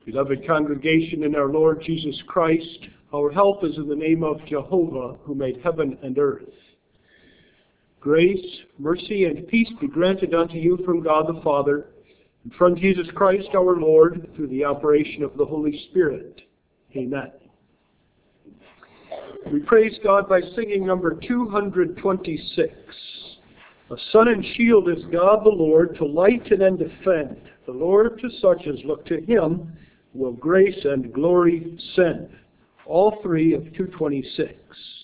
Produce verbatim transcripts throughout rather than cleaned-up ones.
Beloved congregation in our Lord Jesus Christ, our help is in the name of Jehovah, who made heaven and earth. Grace, mercy, and peace be granted unto you from God the Father, and from Jesus Christ our Lord, through the operation of the Holy Spirit. Amen. We praise God by singing number two hundred twenty-six. A sun and shield is God the Lord, to lighten and defend. The Lord to such as look to him will grace and glory send. All three of two twenty-six.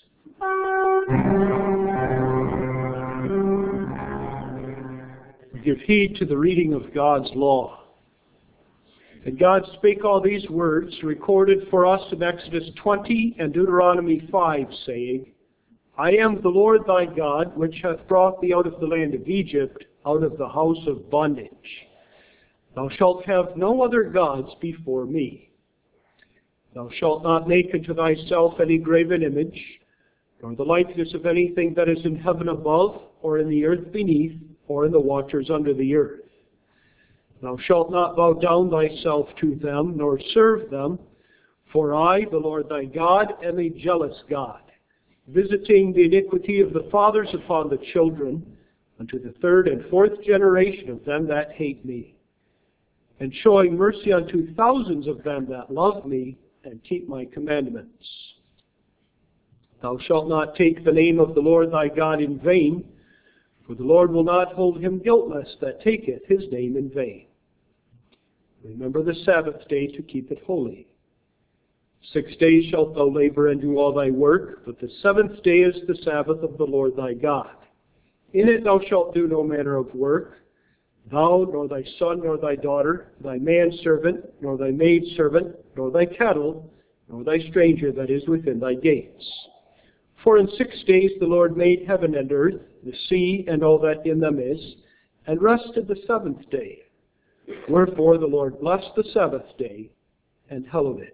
Give heed to the reading of God's law. And God spake all these words, recorded for us in Exodus twenty and Deuteronomy five, saying, I am the Lord thy God, which hath brought thee out of the land of Egypt, out of the house of bondage. Thou shalt have no other gods before me. Thou shalt not make unto thyself any graven image, nor the likeness of anything that is in heaven above, or in the earth beneath, or in the waters under the earth. Thou shalt not bow down thyself to them, nor serve them, for I, the Lord thy God, am a jealous God, visiting the iniquity of the fathers upon the children, unto the third and fourth generation of them that hate me, and showing mercy unto thousands of them that love me, and keep my commandments. Thou shalt not take the name of the Lord thy God in vain, for the Lord will not hold him guiltless that taketh his name in vain. Remember the Sabbath day to keep it holy. Six days shalt thou labor and do all thy work, but the seventh day is the Sabbath of the Lord thy God. In it thou shalt do no manner of work, thou, nor thy son, nor thy daughter, thy manservant, nor thy maidservant, nor thy cattle, nor thy stranger that is within thy gates. For in six days the Lord made heaven and earth, the sea, and all that in them is, and rested the seventh day. Wherefore the Lord blessed the Sabbath day, and hallowed it.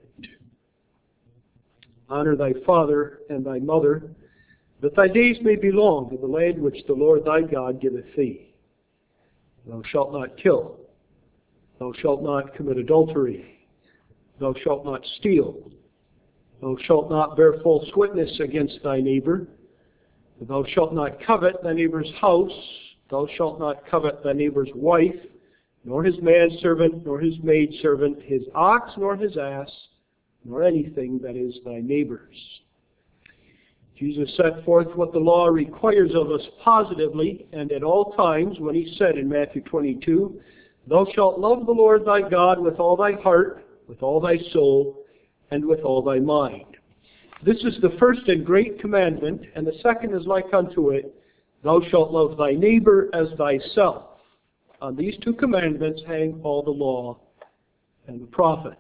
Honor thy father and thy mother, that thy days may be long in the land which the Lord thy God giveth thee. Thou shalt not kill. Thou shalt not commit adultery. Thou shalt not steal. Thou shalt not bear false witness against thy neighbor. Thou shalt not covet thy neighbor's house. Thou shalt not covet thy neighbor's wife, nor his manservant, nor his maidservant, his ox, nor his ass, nor anything that is thy neighbor's. Jesus set forth what the law requires of us positively and at all times when he said in Matthew twenty-two, Thou shalt love the Lord thy God with all thy heart, with all thy soul, and with all thy mind. This is the first and great commandment, and the second is like unto it, Thou shalt love thy neighbor as thyself. On these two commandments hang all the law and the prophets.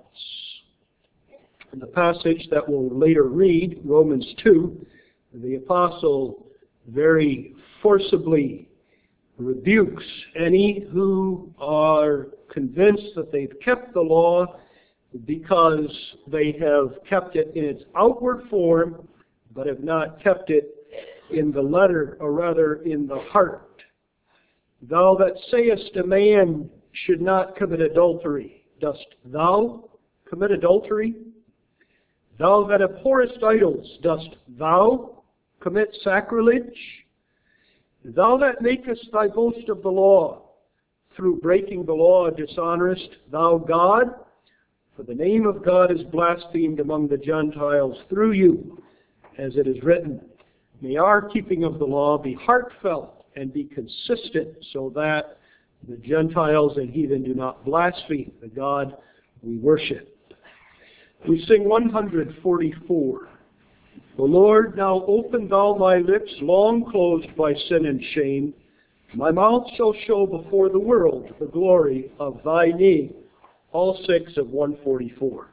In the passage that we'll later read, Romans two, the apostle very forcibly rebukes any who are convinced that they've kept the law because they have kept it in its outward form, but have not kept it in the letter, or rather in the heart. Thou that sayest a man should not commit adultery, dost thou commit adultery? Thou that abhorrest idols, dost thou commit sacrilege? Thou that makest thy boast of the law, through breaking the law dishonorest thou God? For the name of God is blasphemed among the Gentiles through you, as it is written, May our keeping of the law be heartfelt and be consistent, so that the Gentiles and heathen do not blaspheme the God we worship. We sing one hundred forty-four. O Lord, now open thou my lips, long closed by sin and shame. My mouth shall show before the world the glory of thy name. All six of one forty-four.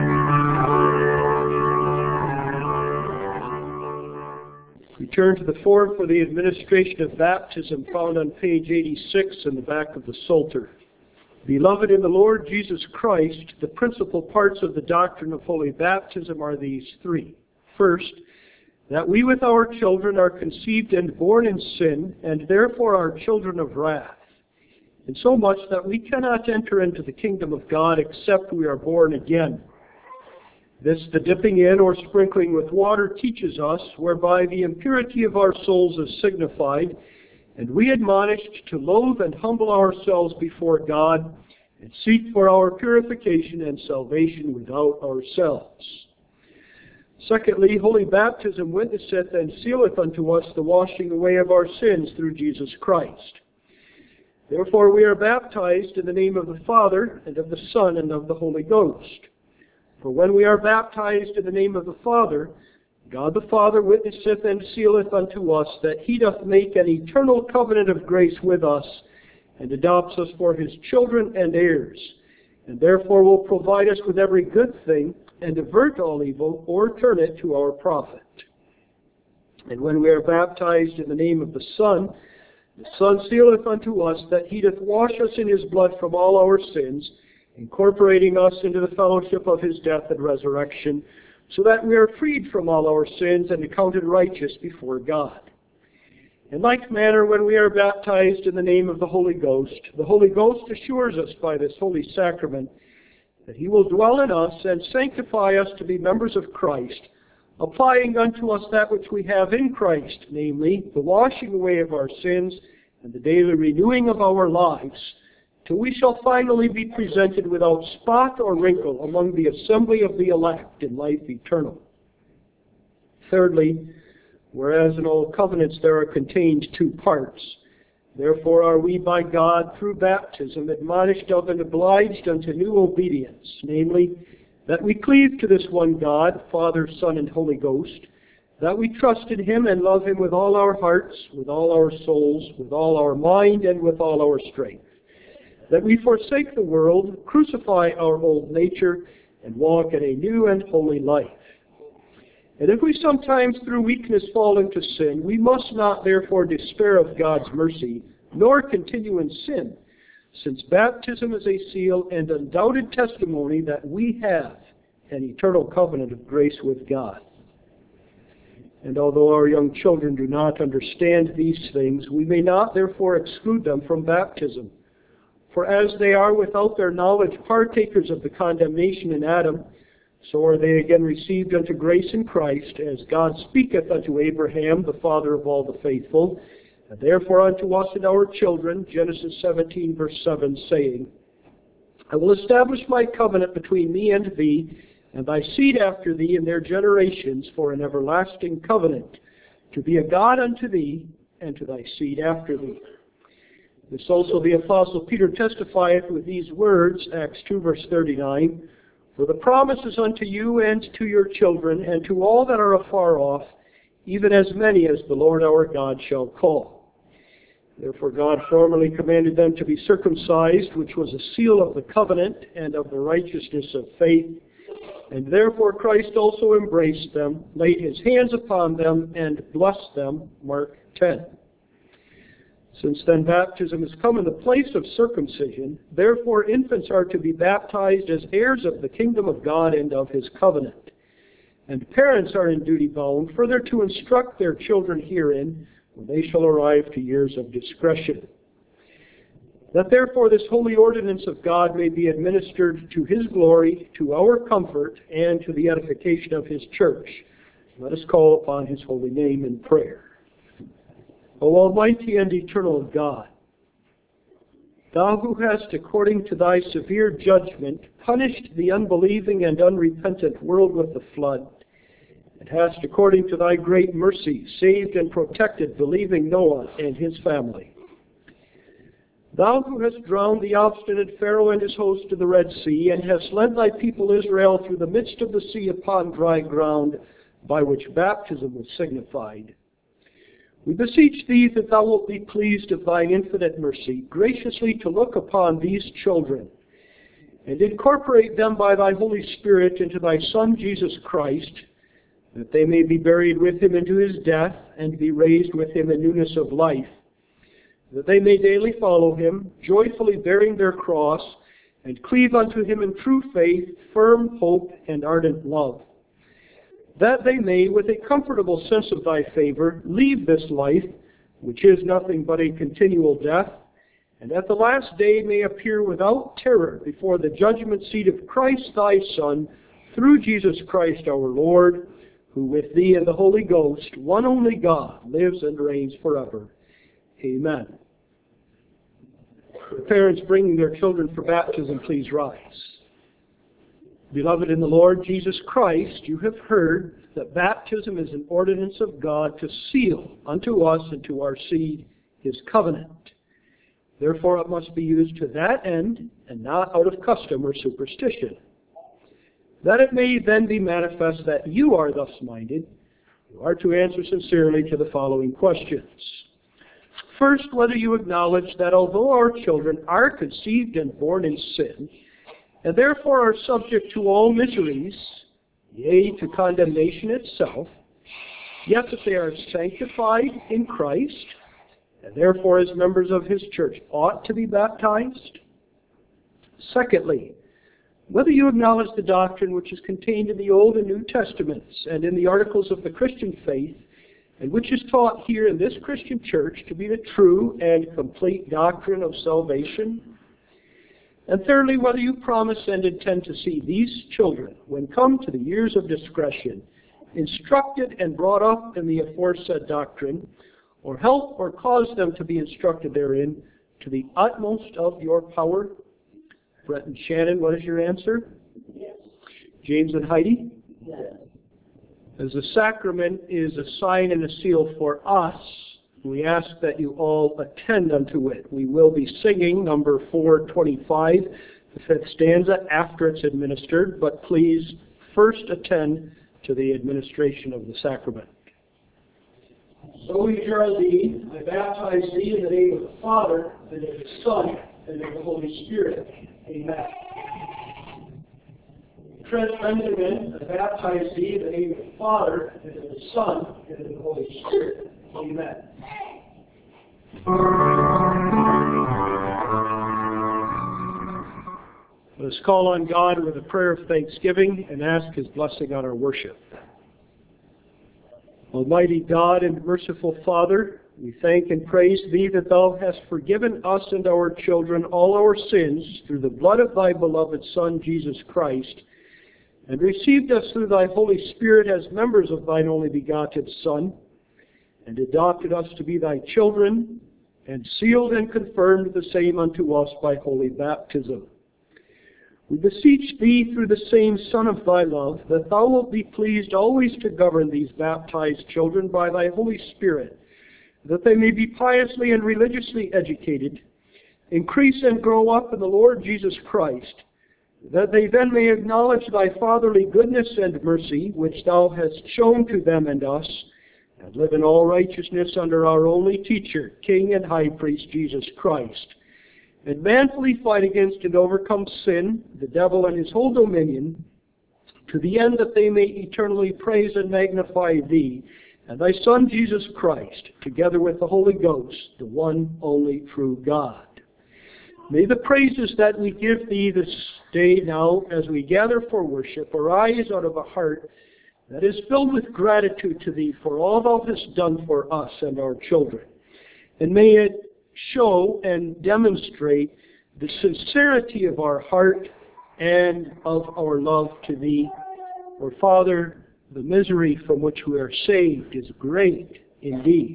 We turn to the form for the administration of baptism found on page eighty-six in the back of the Psalter. Beloved in the Lord Jesus Christ, the principal parts of the doctrine of holy baptism are these three. First, that we with our children are conceived and born in sin, and therefore are children of wrath. insomuch that we cannot enter into the kingdom of God except we are born again. This the dipping in or sprinkling with water teaches us, whereby the impurity of our souls is signified, and we admonished to loathe and humble ourselves before God, and seek for our purification and salvation without ourselves. Secondly, holy baptism witnesseth and sealeth unto us the washing away of our sins through Jesus Christ. Therefore we are baptized in the name of the Father, and of the Son, and of the Holy Ghost. For when we are baptized in the name of the Father, God the Father witnesseth and sealeth unto us that he doth make an eternal covenant of grace with us, and adopts us for his children and heirs, and therefore will provide us with every good thing, and avert all evil, or turn it to our profit. And when we are baptized in the name of the Son, the Son sealeth unto us that he doth wash us in his blood from all our sins, incorporating us into the fellowship of his death and resurrection, so that we are freed from all our sins and accounted righteous before God. In like manner, when we are baptized in the name of the Holy Ghost, the Holy Ghost assures us by this holy sacrament that he will dwell in us and sanctify us to be members of Christ, applying unto us that which we have in Christ, namely, the washing away of our sins and the daily renewing of our lives, till we shall finally be presented without spot or wrinkle among the assembly of the elect in life eternal. Thirdly, whereas in all covenants there are contained two parts, therefore are we by God through baptism admonished of and obliged unto new obedience, namely, that we cleave to this one God, Father, Son, and Holy Ghost, that we trust in him and love him with all our hearts, with all our souls, with all our mind, and with all our strength, that we forsake the world, crucify our old nature, and walk in a new and holy life. And if we sometimes through weakness fall into sin, we must not therefore despair of God's mercy, nor continue in sin, since baptism is a seal and undoubted testimony that we have an eternal covenant of grace with God. And although our young children do not understand these things, we may not therefore exclude them from baptism. For as they are without their knowledge partakers of the condemnation in Adam, so are they again received unto grace in Christ, as God speaketh unto Abraham, the father of all the faithful, and therefore unto us and our children, Genesis seventeen, verse seven, saying, I will establish my covenant between me and thee, and thy seed after thee in their generations, for an everlasting covenant, to be a God unto thee, and to thy seed after thee. This also the Apostle Peter testifieth with these words, Acts two, verse thirty-nine, for the promise is unto you and to your children, and to all that are afar off, even as many as the Lord our God shall call. Therefore God formerly commanded them to be circumcised, which was a seal of the covenant and of the righteousness of faith. And therefore Christ also embraced them, laid his hands upon them, and blessed them. Mark ten. Since then baptism has come in the place of circumcision, therefore infants are to be baptized as heirs of the kingdom of God and of his covenant. And parents are in duty bound further to instruct their children herein, when they shall arrive to years of discretion. That therefore this holy ordinance of God may be administered to his glory, to our comfort, and to the edification of his church, let us call upon his holy name in prayer. O almighty and eternal God, thou who hast, according to thy severe judgment, punished the unbelieving and unrepentant world with the flood, and hast, according to thy great mercy, saved and protected believing Noah and his family. Thou who hast drowned the obstinate Pharaoh and his host in the Red Sea, and hast led thy people Israel through the midst of the sea upon dry ground, by which baptism was signified, we beseech thee that thou wilt be pleased of thine infinite mercy, graciously to look upon these children, and incorporate them by thy Holy Spirit into thy Son Jesus Christ, that they may be buried with him into his death, and be raised with him in newness of life, that they may daily follow him, joyfully bearing their cross, and cleave unto him in true faith, firm hope, and ardent love, that they may, with a comfortable sense of thy favor, leave this life, which is nothing but a continual death, and at the last day may appear without terror before the judgment seat of Christ thy Son, through Jesus Christ our Lord, who with thee and the Holy Ghost, one only God, lives and reigns forever. Amen. The parents bringing their children for baptism, please rise. Beloved in the Lord Jesus Christ, you have heard that baptism is an ordinance of God to seal unto us and to our seed His covenant. Therefore it must be used to that end, and not out of custom or superstition. That it may then be manifest that you are thus minded, you are to answer sincerely to the following questions. First, whether you acknowledge that although our children are conceived and born in sin, and therefore are subject to all miseries, yea, to condemnation itself, yet that they are sanctified in Christ, and therefore as members of His church ought to be baptized. Secondly, whether you acknowledge the doctrine which is contained in the Old and New Testaments and in the articles of the Christian faith, and which is taught here in this Christian church to be the true and complete doctrine of salvation. And thirdly, whether you promise and intend to see these children, when come to the years of discretion, instructed and brought up in the aforesaid doctrine, or help or cause them to be instructed therein to the utmost of your power. Brett and Shannon, what is your answer? Yes. James and Heidi? Yes. As the sacrament is a sign and a seal for us, we ask that you all attend unto it. We will be singing number four twenty-five, the fifth stanza, after it's administered, but please first attend to the administration of the sacrament. So we, Geraldine, I baptize thee in the name of the Father, and of the Son, and of the Holy Spirit. Amen. Trent Benjamin, I baptize thee in the name of the Father, and of the Son, and of the Holy Spirit. Amen. Let us call on God with a prayer of thanksgiving and ask His blessing on our worship. Almighty God and merciful Father, we thank and praise Thee that Thou hast forgiven us and our children all our sins through the blood of Thy beloved Son, Jesus Christ, and received us through Thy Holy Spirit as members of Thine only begotten Son, and adopted us to be Thy children, and sealed and confirmed the same unto us by holy baptism. We beseech Thee through the same Son of Thy love, that Thou wilt be pleased always to govern these baptized children by Thy Holy Spirit, that they may be piously and religiously educated, increase and grow up in the Lord Jesus Christ, that they then may acknowledge Thy fatherly goodness and mercy, which Thou hast shown to them and us, and live in all righteousness under our only teacher, King and High Priest, Jesus Christ, and manfully fight against and overcome sin, the devil and his whole dominion, to the end that they may eternally praise and magnify Thee, and Thy Son Jesus Christ, together with the Holy Ghost, the one only true God. May the praises that we give Thee this day now, as we gather for worship, arise out of a heart that is filled with gratitude to Thee for all Thou hast done for us and our children. And may it show and demonstrate the sincerity of our heart and of our love to Thee. For Father, the misery from which we are saved is great indeed.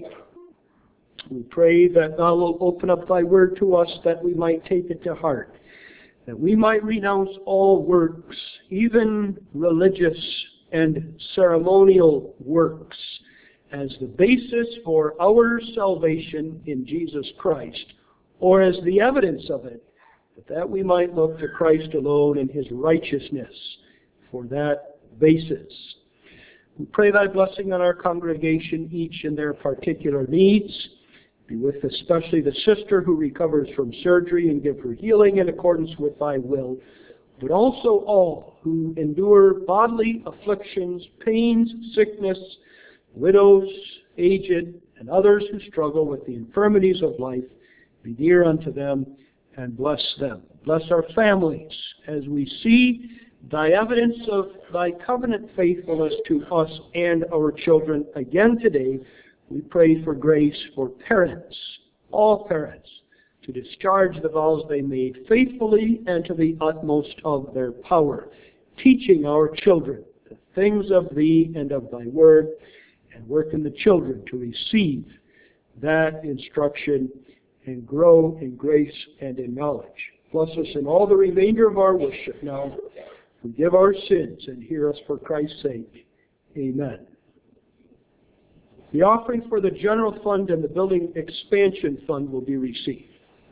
We pray that Thou wilt open up Thy word to us, that we might take it to heart, that we might renounce all works, even religious and ceremonial works, as the basis for our salvation in Jesus Christ, or as the evidence of it, but that we might look to Christ alone and His righteousness for that basis. We pray Thy blessing on our congregation, each in their particular needs. Be with especially the sister who recovers from surgery, and give her healing in accordance with Thy will, but also all who endure bodily afflictions, pains, sickness, widows, aged, and others who struggle with the infirmities of life. Be near unto them and bless them. Bless our families as we see Thy evidence of Thy covenant faithfulness to us and our children again today. We pray for grace for parents, all parents, to discharge the vows they made faithfully and to the utmost of their power, teaching our children the things of Thee and of Thy Word, and work in the children to receive that instruction and grow in grace and in knowledge. Bless us in all the remainder of our worship now. Forgive our sins and hear us for Christ's sake. Amen. The offering for the general fund and the building expansion fund will be received.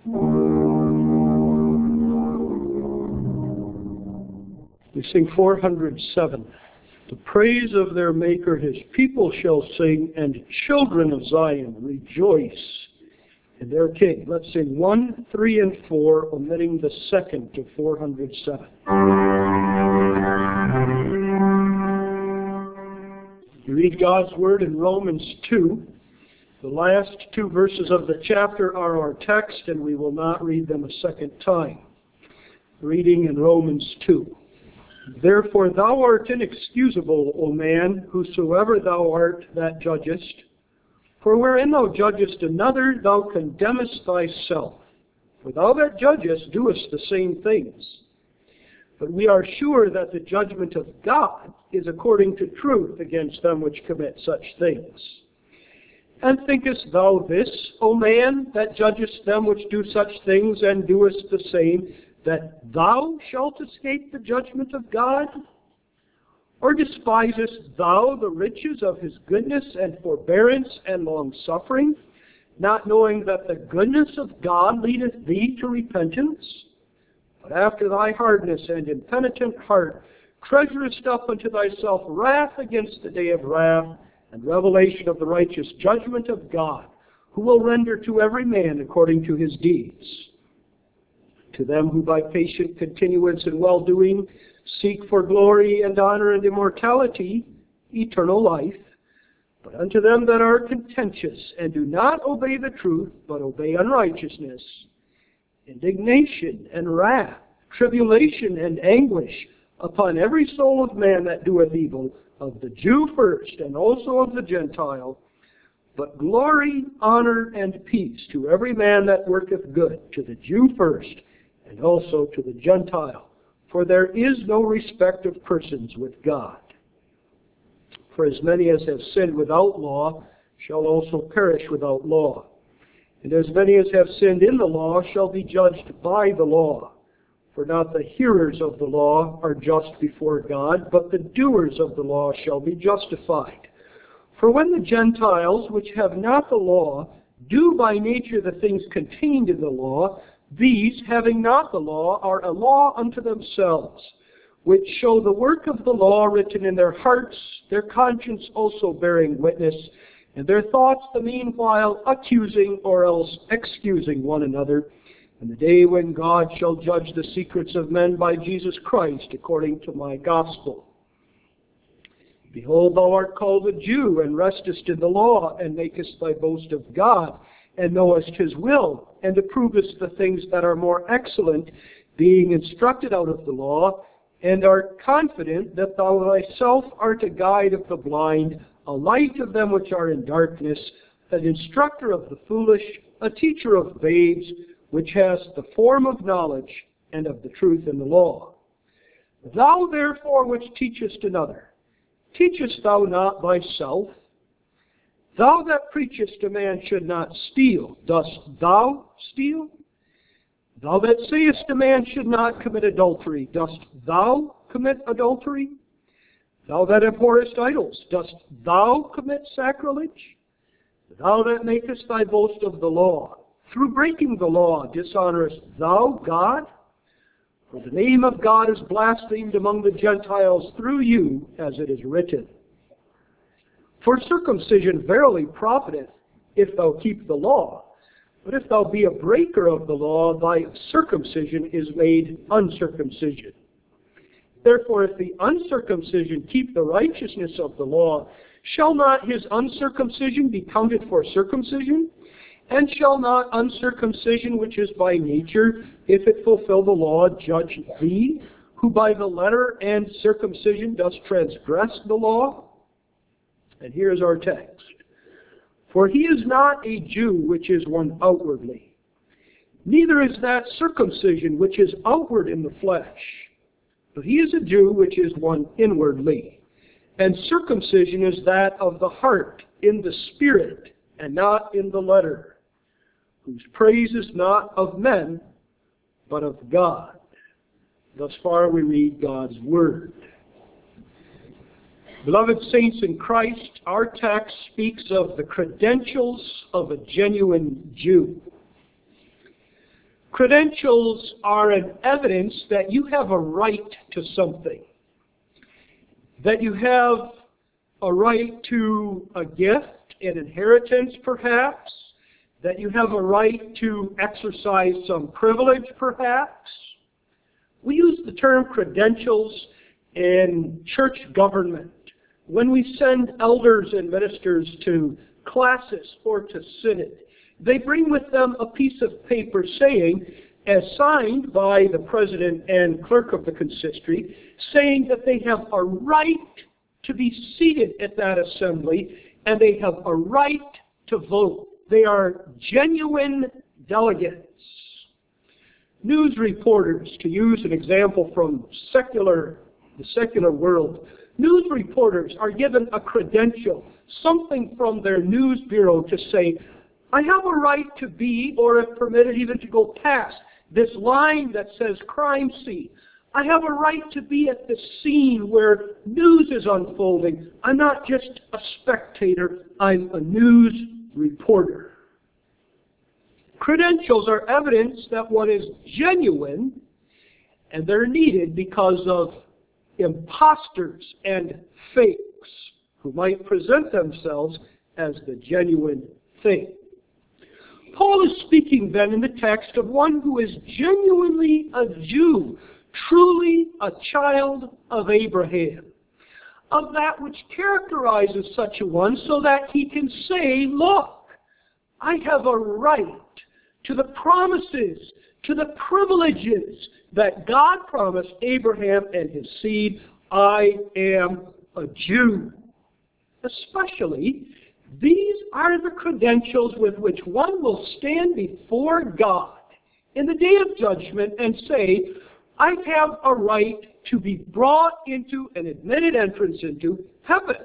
We sing four hundred seven. The praise of their Maker his people shall sing, and children of Zion rejoice in their King. Let's sing one, three, and four, omitting the second to four hundred seven. We read God's Word in Romans two. The last two verses of the chapter are our text, and we will not read them a second time. Reading in Romans two. Therefore thou art inexcusable, O man, whosoever thou art that judgest. For wherein thou judgest another, thou condemnest thyself. For thou that judgest doest the same things. But we are sure that the judgment of God is according to truth against them which commit such things. And thinkest thou this, O man, that judgest them which do such things, and doest the same, that thou shalt escape the judgment of God? Or despisest thou the riches of his goodness and forbearance and longsuffering, not knowing that the goodness of God leadeth thee to repentance? But after thy hardness and impenitent heart treasurest up unto thyself wrath against the day of wrath, and revelation of the righteous judgment of God, who will render to every man according to his deeds. To them who by patient continuance in well-doing seek for glory and honor and immortality, eternal life. But unto them that are contentious and do not obey the truth, but obey unrighteousness, indignation and wrath, tribulation and anguish upon every soul of man that doeth evil, of the Jew first and also of the Gentile. But glory, honor, and peace to every man that worketh good, to the Jew first, and also to the Gentile. For there is no respect of persons with God. For as many as have sinned without law shall also perish without law. And as many as have sinned in the law shall be judged by the law. For not the hearers of the law are just before God, but the doers of the law shall be justified. For when the Gentiles, which have not the law, do by nature the things contained in the law, these, having not the law, are a law unto themselves, which show the work of the law written in their hearts, their conscience also bearing witness, and their thoughts the meanwhile accusing or else excusing one another, in the day when God shall judge the secrets of men by Jesus Christ, according to my gospel. Behold, thou art called a Jew, and restest in the law, and makest thy boast of God, and knowest his will, and approvest the things that are more excellent, being instructed out of the law, and art confident that thou thyself art a guide of the blind, a light of them which are in darkness, an instructor of the foolish, a teacher of babes, which has the form of knowledge and of the truth in the law. Thou therefore which teachest another, teachest thou not thyself? Thou that preachest a man should not steal, dost thou steal? Thou that sayest a man should not commit adultery, dost thou commit adultery? Thou that abhorrest idols, dost thou commit sacrilege? Thou that makest thy boast of the law, through breaking the law dishonorest thou God? For the name of God is blasphemed among the Gentiles through you, as it is written. For circumcision verily profiteth, if thou keep the law. But if thou be a breaker of the law, thy circumcision is made uncircumcision. Therefore, if the uncircumcision keep the righteousness of the law, shall not his uncircumcision be counted for circumcision? And shall not uncircumcision, which is by nature, if it fulfill the law, judge thee, who by the letter and circumcision dost transgress the law? And here is our text. For he is not a Jew which is one outwardly, Neither is that circumcision which is outward in the flesh, but he is a Jew which is one inwardly. And circumcision is that of the heart, in the spirit, and not in the letter, whose praise is not of men, but of God. Thus far we read God's Word. Beloved saints in Christ, our text speaks of the credentials of a genuine Jew. Credentials are an evidence that you have a right to something, that you have a right to a gift, an inheritance perhaps, that you have a right to exercise some privilege perhaps. We use the term credentials in church government when we send elders and ministers to classis or to synod. They bring with them a piece of paper saying, as signed by the president and clerk of the consistory, saying that they have a right to be seated at that assembly and they have a right to vote. They are genuine delegates. News reporters, to use an example from secular, the secular world, news reporters are given a credential, something from their news bureau to say, I have a right to be, or if permitted even to go past, this line that says crime scene. I have a right to be at the scene where news is unfolding. I'm not just a spectator, I'm a news reporter. Credentials are evidence that one is genuine, and they're needed because of imposters and fakes who might present themselves as the genuine thing. Paul is speaking then in the text of one who is genuinely a Jew, truly a child of Abraham, of that which characterizes such a one so that he can say, look, I have a right to the promises, to the privileges that God promised Abraham and his seed. I am a Jew. Especially, these are the credentials with which one will stand before God in the day of judgment and say, I have a right to be brought into an admitted entrance into heaven.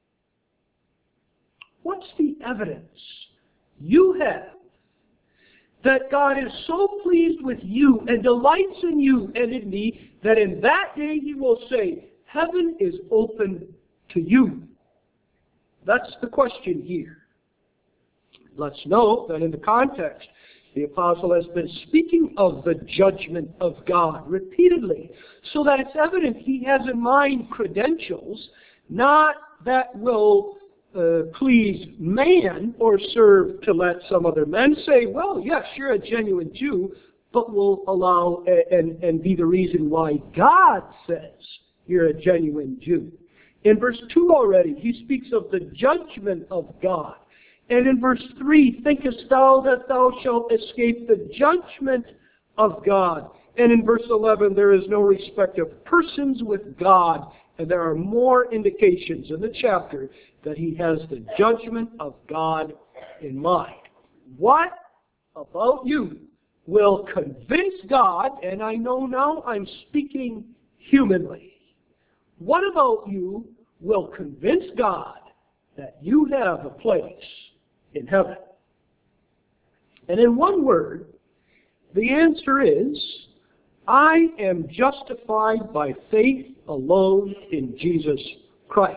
What's the evidence you have that God is so pleased with you and delights in you and in me that in that day He will say, heaven is open to you? That's the question here. Let's note that in the context, the apostle has been speaking of the judgment of God repeatedly, so that it's evident he has in mind credentials, not that will uh, please man or serve to let some other men say, well, yes, you're a genuine Jew, but will allow and, and be the reason why God says you're a genuine Jew. In verse two already, he speaks of the judgment of God. And in verse three, thinkest thou that thou shalt escape the judgment of God? And in verse eleven, there is no respect of persons with God. And there are more indications in the chapter that he has the judgment of God in mind. What about you will convince God, and I know now I'm speaking humanly, what about you will convince God that you have a place in heaven? And in one word, the answer is, I am justified by faith alone in Jesus Christ.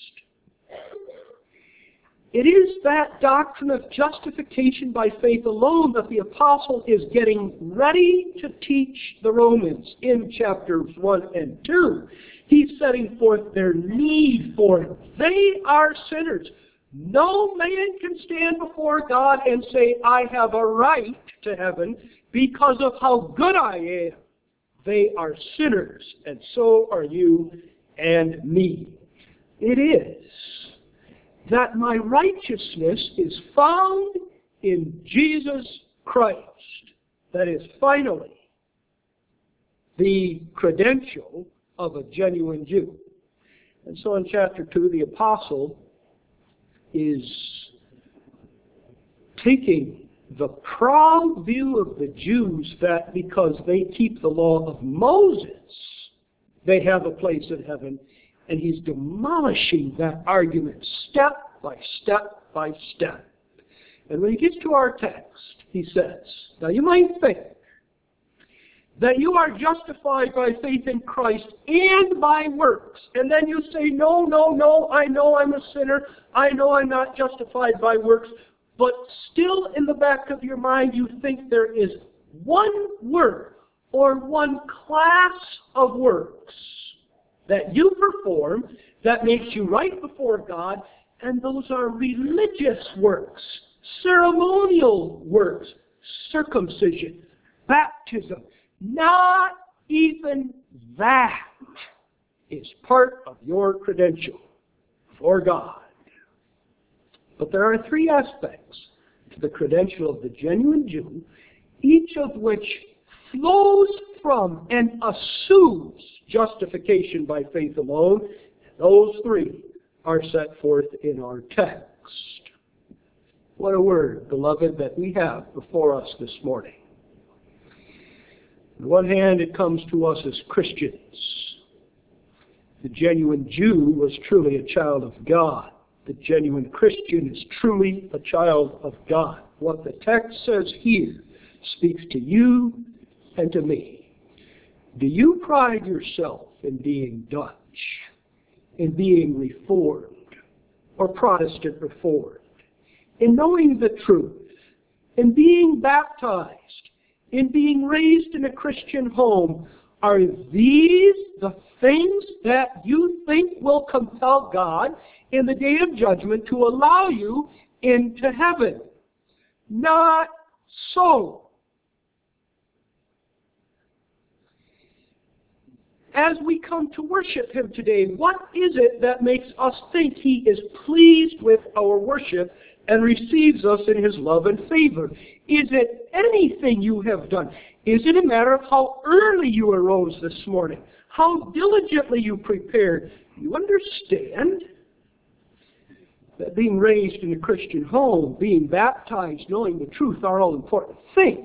It is that doctrine of justification by faith alone that the apostle is getting ready to teach the Romans in chapters one and two. He's setting forth their need for it. They are sinners. No man can stand before God and say, I have a right to heaven because of how good I am. They are sinners, and so are you and me. It is that my righteousness is found in Jesus Christ. That is finally the credential of a genuine Jew. And so in chapter two, the apostle is taking the proud view of the Jews that because they keep the law of Moses, they have a place in heaven. And he's demolishing that argument step by step by step. And when he gets to our text, he says, now you might think that you are justified by faith in Christ and by works. And then you say, no, no, no, I know I'm a sinner. I know I'm not justified by works. But still in the back of your mind, you think there is one work or one class of works that you perform that makes you right before God, and those are religious works, ceremonial works, circumcision, baptism. Not even that is part of your credential for God. But there are three aspects to the credential of the genuine Jew, each of which flows from and assumes justification by faith alone. Those three are set forth in our text. What a word, beloved, that we have before us this morning. On the one hand, it comes to us as Christians. The genuine Jew was truly a child of God. The genuine Christian is truly a child of God. What the text says here speaks to you and to me. Do you pride yourself in being Dutch, in being Reformed, or Protestant Reformed, in knowing the truth, in being baptized, in being raised in a Christian home? Are these the things that you think will compel God in the day of judgment to allow you into heaven? Not so. As we come to worship Him today, what is it that makes us think He is pleased with our worship and receives us in His love and favor? Is it anything you have done? Is it a matter of how early you arose this morning? How diligently you prepared? You understand that being raised in a Christian home, being baptized, knowing the truth are all important things.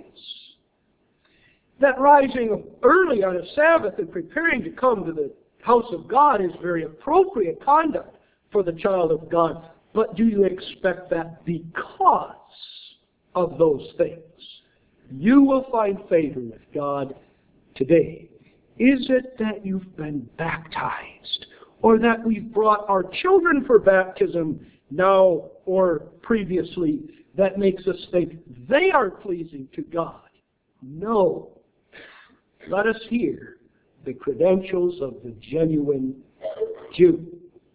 That rising early on a Sabbath and preparing to come to the house of God is very appropriate conduct for the child of God. But do you expect that because of those things you will find favor with God today? Is it that you've been baptized, or that we've brought our children for baptism now or previously that makes us think they are pleasing to God? No. Let us hear the credentials of the genuine Jew.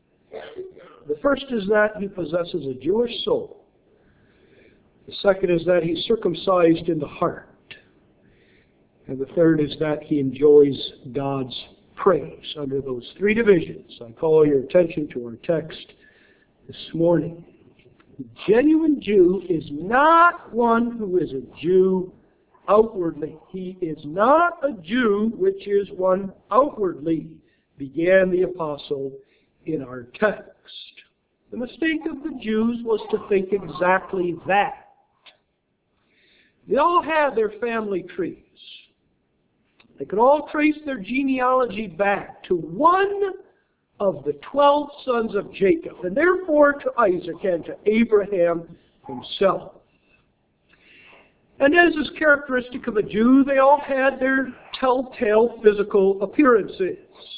The first is that he possesses a Jewish soul. The second is that he's circumcised in the heart. And the third is that he enjoys God's praise. Under those three divisions, I call your attention to our text this morning. The genuine Jew is not one who is a Jew outwardly. He is not a Jew which is one outwardly, began the apostle in our text. The mistake of the Jews was to think exactly that. They all had their family trees. They could all trace their genealogy back to one of the twelve sons of Jacob, and therefore to Isaac and to Abraham himself. And as is characteristic of a Jew, they all had their telltale physical appearances.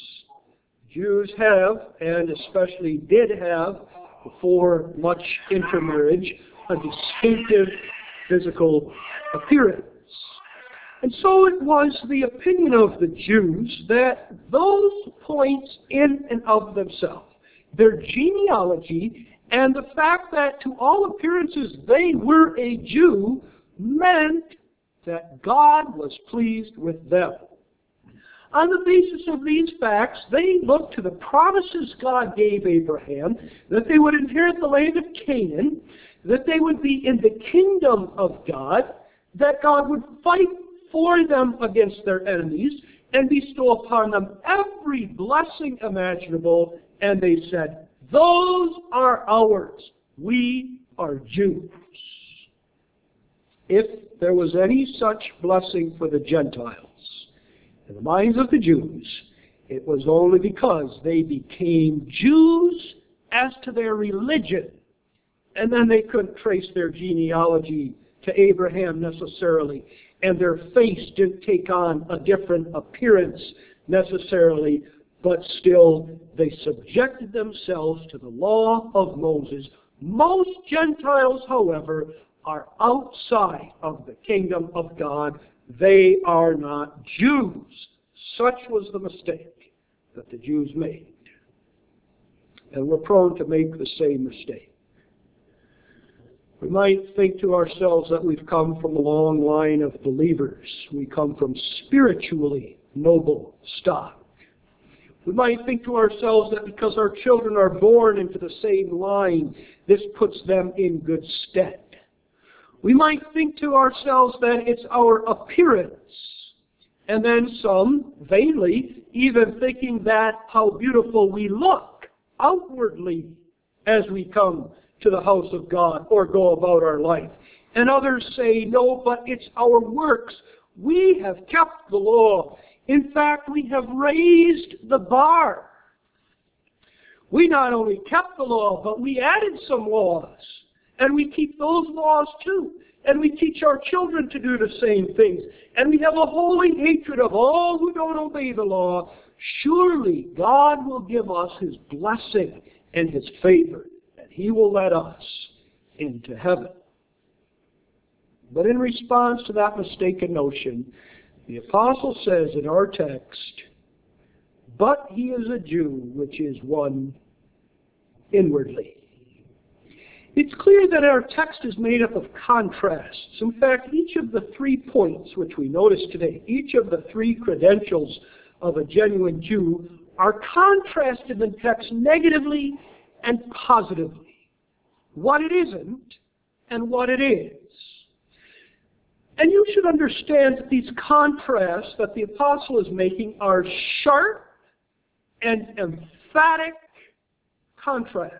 Jews have, and especially did have, before much intermarriage, a distinctive physical appearance. And so it was the opinion of the Jews that those points in and of themselves, their genealogy, and the fact that to all appearances they were a Jew, meant that God was pleased with them. On the basis of these facts, they looked to the promises God gave Abraham, that they would inherit the land of Canaan, that they would be in the kingdom of God, that God would fight for them against their enemies, and bestow upon them every blessing imaginable. And they said, those are ours. We are Jews. if there was any such blessing for the Gentiles, in the minds of the Jews, it was only because they became Jews as to their religion, and then they couldn't trace their genealogy to Abraham necessarily, and their face didn't take on a different appearance necessarily, but still they subjected themselves to the law of Moses. Most Gentiles, however, are outside of the kingdom of God. They are not Jews. Such was the mistake that the Jews made. And we're prone to make the same mistake. We might think to ourselves that we've come from a long line of believers. We come from spiritually noble stock. We might think to ourselves that because our children are born into the same line, this puts them in good stead. We might think to ourselves that it's our appearance. And then some, vainly, even thinking that how beautiful we look outwardly as we come to the house of God or go about our life. And others say, no, but it's our works. We have kept the law. In fact, we have raised the bar. We not only kept the law, but we added some laws. And we keep those laws too. And we teach our children to do the same things. And we have a holy hatred of all who don't obey the law. Surely God will give us His blessing and His favor. And He will let us into heaven. But in response to that mistaken notion, the apostle says in our text, but he is a Jew, which is one inwardly. It's clear that our text is made up of contrasts. In fact, each of the three points which we notice today, each of the three credentials of a genuine Jew, are contrasted in the text negatively and positively. What it isn't and what it is. And you should understand that these contrasts that the apostle is making are sharp and emphatic contrasts.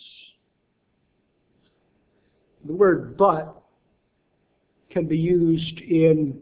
The word but can be used in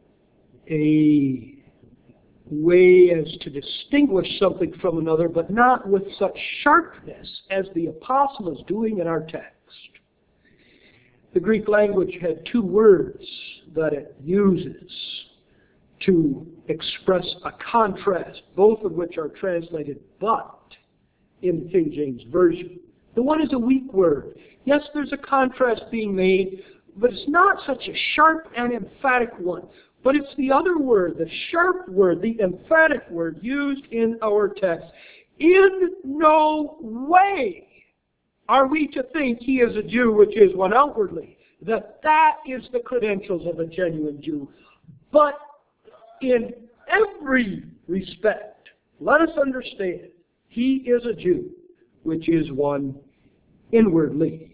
a way as to distinguish something from another, but not with such sharpness as the apostle is doing in our text. The Greek language had two words that it uses to express a contrast, both of which are translated but in the King James Version. The one is a weak word. Yes, there's a contrast being made, but it's not such a sharp and emphatic one. But it's the other word, the sharp word, the emphatic word used in our text. In no way are we to think he is a Jew, which is one outwardly, that that is the credentials of a genuine Jew. But in every respect, let us understand, he is a Jew, which is one inwardly.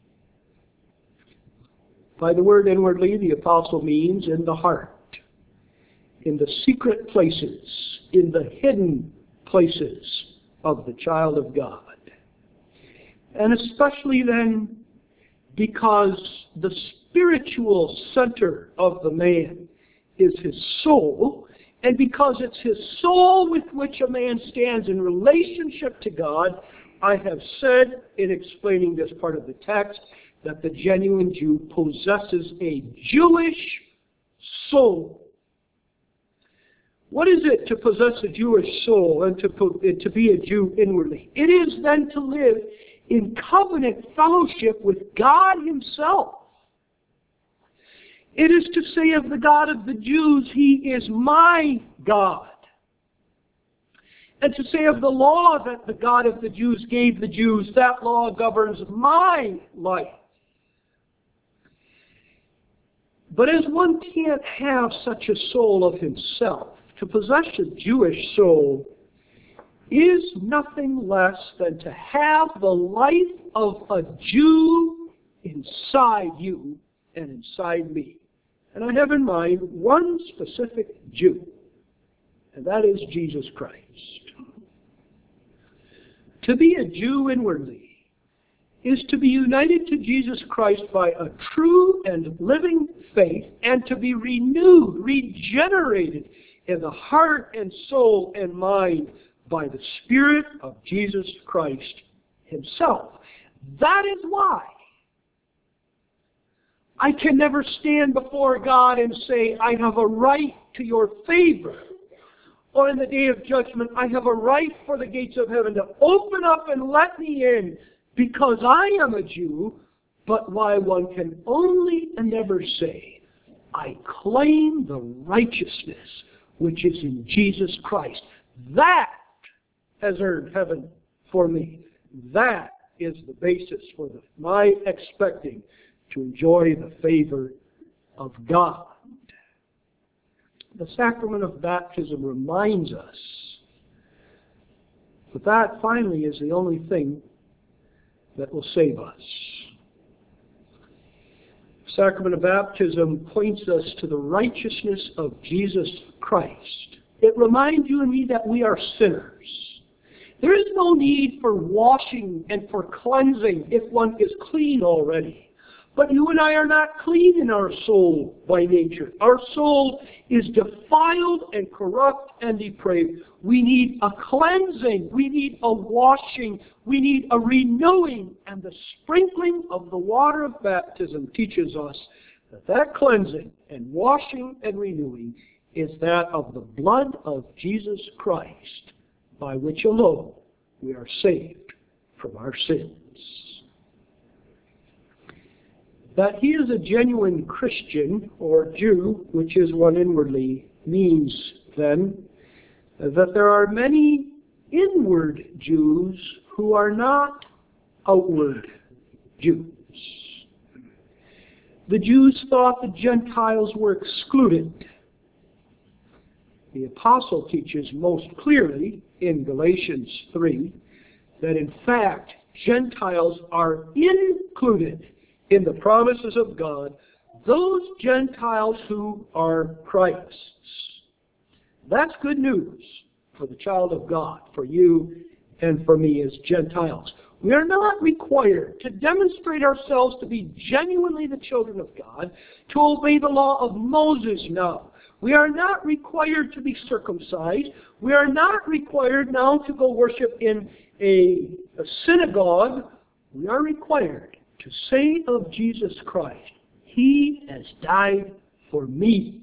By the word inwardly, the apostle means in the heart, in the secret places, in the hidden places of the child of God. And especially then, because the spiritual center of the man is his soul, and because it's his soul with which a man stands in relationship to God, I have said in explaining this part of the text that the genuine Jew possesses a Jewish soul. What is it to possess a Jewish soul and to, to be a Jew inwardly? It is then to live in covenant fellowship with God Himself. It is to say of the God of the Jews, He is my God. And to say of the law that the God of the Jews gave the Jews, that law governs my life. But as one can't have such a soul of himself, to possess a Jewish soul is nothing less than to have the life of a Jew inside you and inside me. And I have in mind one specific Jew, and that is Jesus Christ. To be a Jew inwardly is to be united to Jesus Christ by a true and living faith, and to be renewed, regenerated in the heart and soul and mind by the Spirit of Jesus Christ Himself. That is why I can never stand before God and say, I have a right to your favor. Or in the day of judgment, I have a right for the gates of heaven to open up and let me in because I am a Jew. But why one can only and never say, I claim the righteousness which is in Jesus Christ. That has earned heaven for me. That is the basis for the, my expecting to enjoy the favor of God. The sacrament of baptism reminds us that that finally is the only thing that will save us. The sacrament of baptism points us to the righteousness of Jesus Christ. It reminds you and me that we are sinners. There is no need for washing and for cleansing if one is clean already. But you and I are not clean in our soul by nature. Our soul is defiled and corrupt and depraved. We need a cleansing. We need a washing. We need a renewing. And the sprinkling of the water of baptism teaches us that that cleansing and washing and renewing is that of the blood of Jesus Christ, by which alone we are saved from our sins. That he is a genuine Christian or Jew, which is one inwardly, means then that there are many inward Jews who are not outward Jews. The Jews thought the Gentiles were excluded. The apostle teaches most clearly in Galatians three that in fact Gentiles are included in the promises of God, those Gentiles who are Christ's. That's good news for the child of God, for you and for me as Gentiles. We are not required to demonstrate ourselves to be genuinely the children of God, to obey the law of Moses now. We are not required to be circumcised. We are not required now to go worship in a, a synagogue. We are required to say of Jesus Christ, He has died for me.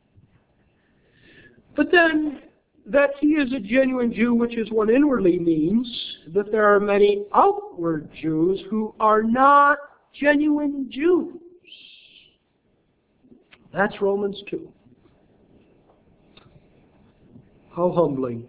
But then, that he is a genuine Jew, which is what inwardly means that there are many outward Jews who are not genuine Jews. That's Romans two. How humbling.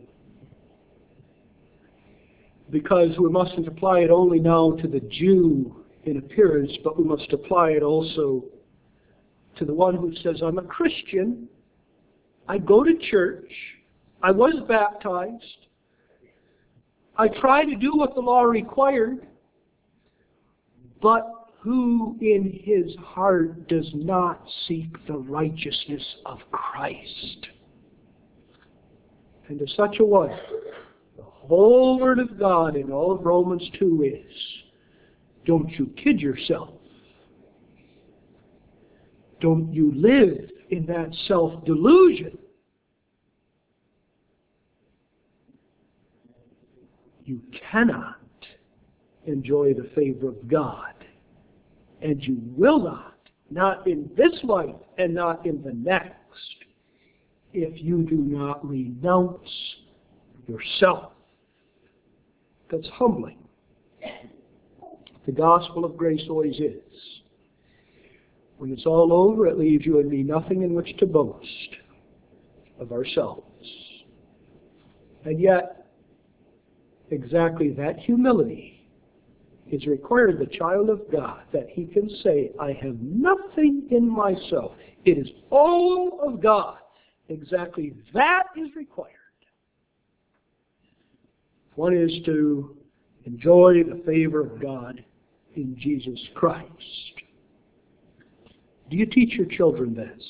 Because we mustn't apply it only now to the Jew in appearance, but we must apply it also to the one who says, I'm a Christian, I go to church, I was baptized, I try to do what the law required, but who in his heart does not seek the righteousness of Christ. And to such a one, the whole Word of God in all of Romans two is, don't you kid yourself. Don't you live in that self-delusion. You cannot enjoy the favor of God. And you will not, not in this life and not in the next, if you do not renounce yourself. That's humbling. The gospel of grace always is. When it's all over, it leaves you and me nothing in which to boast of ourselves. And yet, exactly that humility is required of the child of God, that he can say, I have nothing in myself. It is all of God. Exactly that is required. One is to enjoy the favor of God in Jesus Christ. Do you teach your children this?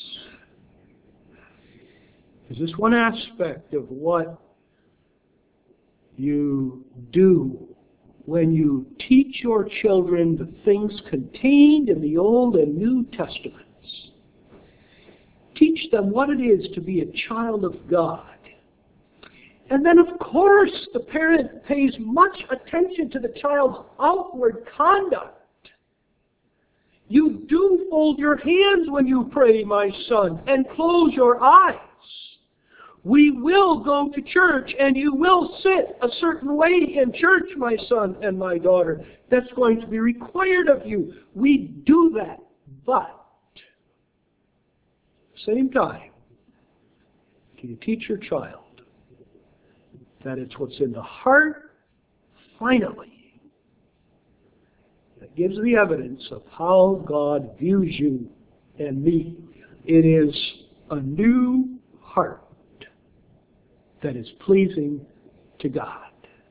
Is this one aspect of what you do when you teach your children the things contained in the Old and New Testaments. Teach them what it is to be a child of God. And then, of course, the parent pays much attention to the child's outward conduct. You do fold your hands when you pray, my son, and close your eyes. We will go to church, and you will sit a certain way in church, my son and my daughter. That's going to be required of you. We do that. But, at the same time, can you teach your child that it's what's in the heart, finally, that gives the evidence of how God views you and me? It is a new heart that is pleasing to God.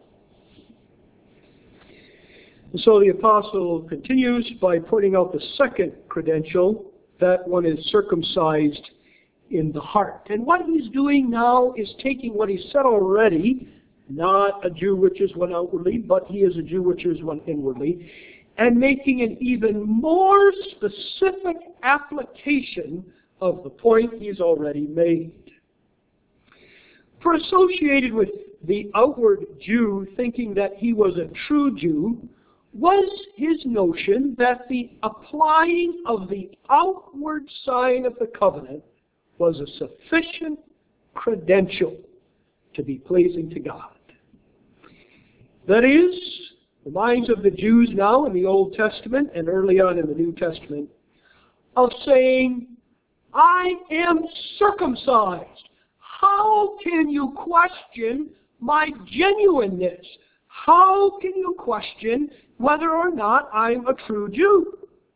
And so the apostle continues by pointing out the second credential, that one is circumcised in the heart. And what he's doing now is taking what he said already, not a Jew which is one outwardly, but he is a Jew which is one inwardly, and making an even more specific application of the point he's already made. For associated with the outward Jew, thinking that he was a true Jew, was his notion that the applying of the outward sign of the covenant was a sufficient credential to be pleasing to God. That is, the minds of the Jews now in the Old Testament and early on in the New Testament of saying, I am circumcised. How can you question my genuineness? How can you question whether or not I'm a true Jew?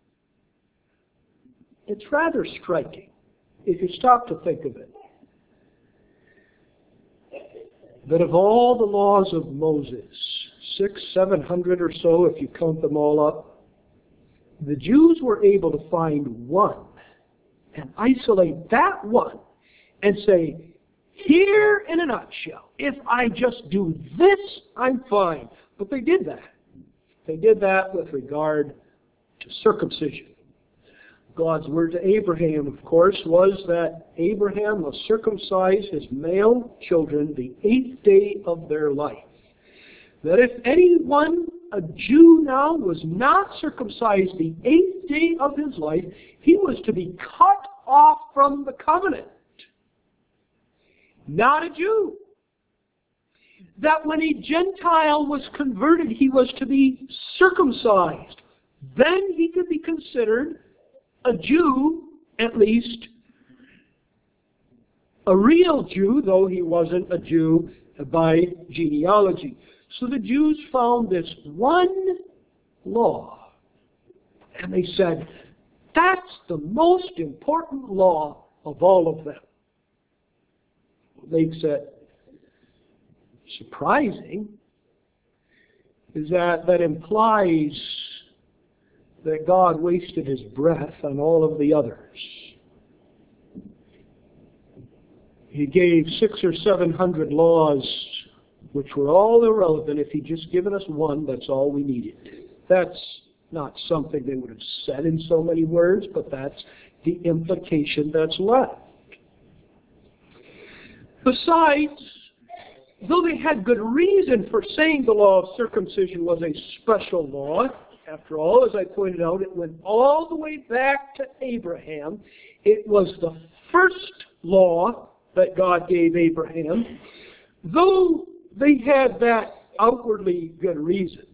It's rather striking if you stop to think of it, that of all the laws of Moses, six, seven hundred or so, if you count them all up, the Jews were able to find one and isolate that one and say, here in a nutshell, if I just do this, I'm fine. But they did that. They did that with regard to circumcision. God's word to Abraham, of course, was that Abraham must circumcise his male children the eighth day of their life. That if anyone, a Jew now, was not circumcised the eighth day of his life, he was to be cut off from the covenant. Not a Jew. That when a Gentile was converted, he was to be circumcised. Then he could be considered a Jew, at least a real Jew, though he wasn't a Jew by genealogy. So the Jews found this one law, and they said, that's the most important law of all of them. Makes it surprising is that that implies that God wasted his breath on all of the others. He gave six or seven hundred laws which were all irrelevant. If he'd just given us one, that's all we needed. That's not something they would have said in so many words, but that's the implication that's left. Besides, though they had good reason for saying the law of circumcision was a special law, after all, as I pointed out, it went all the way back to Abraham. It was the first law that God gave Abraham. Though they had that outwardly good reason,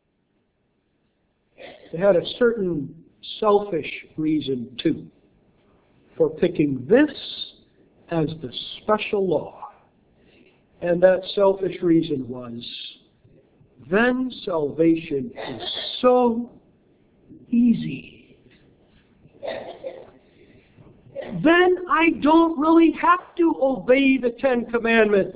they had a certain selfish reason too for picking this as the special law. And that selfish reason was, then salvation is so easy. Then I don't really have to obey the Ten Commandments.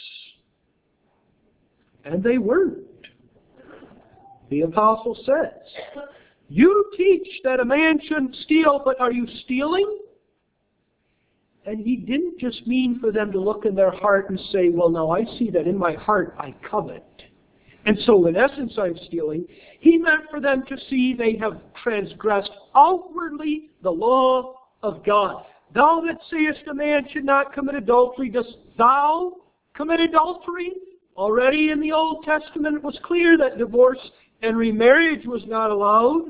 And they weren't. The apostle says, you teach that a man shouldn't steal, but are you stealing? And he didn't just mean for them to look in their heart and say, well, now I see that in my heart I covet. And so in essence, I'm stealing. He meant for them to see they have transgressed outwardly the law of God. Thou that sayest a man should not commit adultery, dost thou commit adultery? Already in the Old Testament it was clear that divorce and remarriage was not allowed.